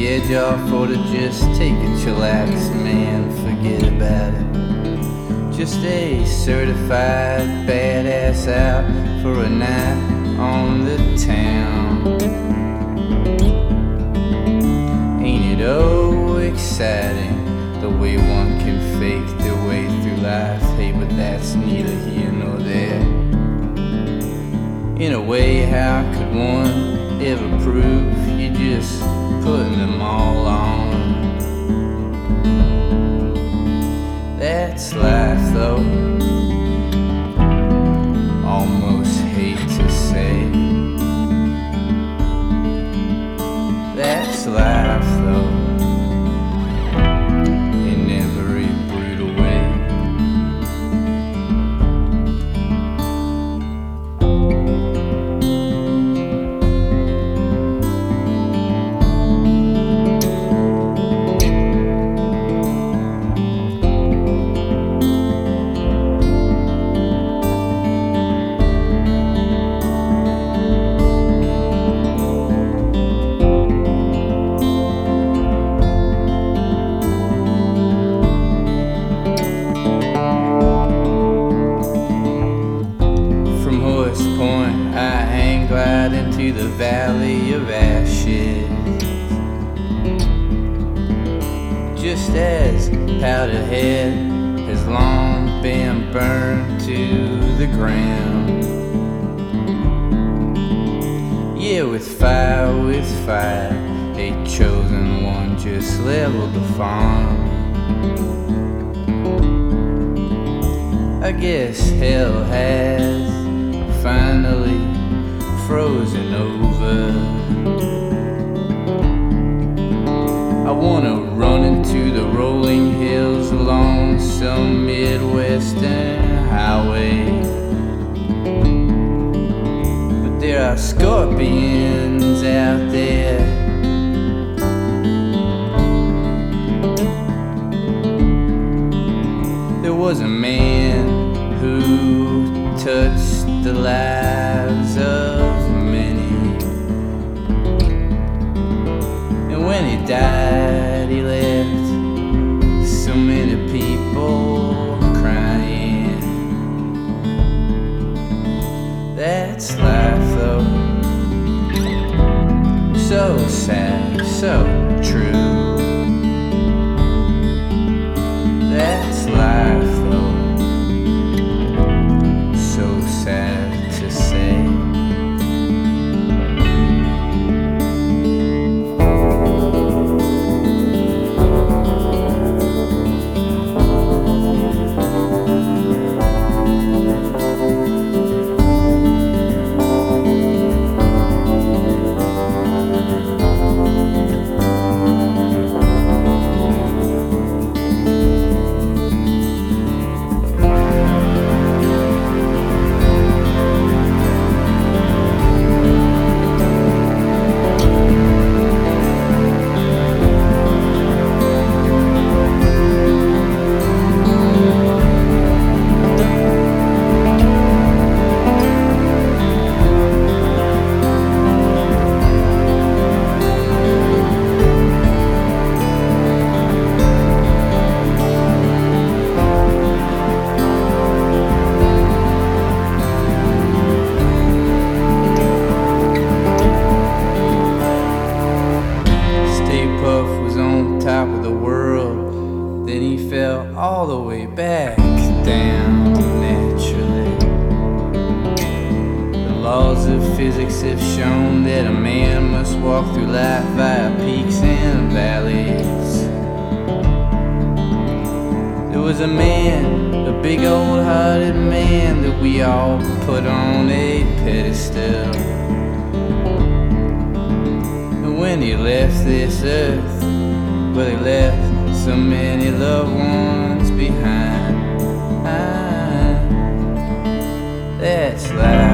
edge off or to just take a chillax, man, forget about it. Just a certified badass out for a night on the town. Ain't it oh exciting the way one can fake their way through life? Hey, but that's neither here nor there. In a way, how could one ever prove you're just putting them all on? That's life though, almost hate to say. That's life though, in every brutal way. Point, I hang glide into the valley of ashes, just as Powderhead has long been burned to the ground. Yeah, with fire, a chosen one just leveled the farm. I guess hell has finally frozen over. I wanna run into the rolling hills along some Midwestern highway, but there are scorpions out there. There was a man who touched the lives of many, and when he died he left so many people crying. That's life though, so sad, so true. That's life though, so sad to say. Top of the world, then he fell all the way back down naturally. The laws of physics have shown that a man must walk through life via peaks and valleys. There was a man, a big old hearted man that we all put on a pedestal, and when he left this earth, well, he left so many loved ones behind. That's life.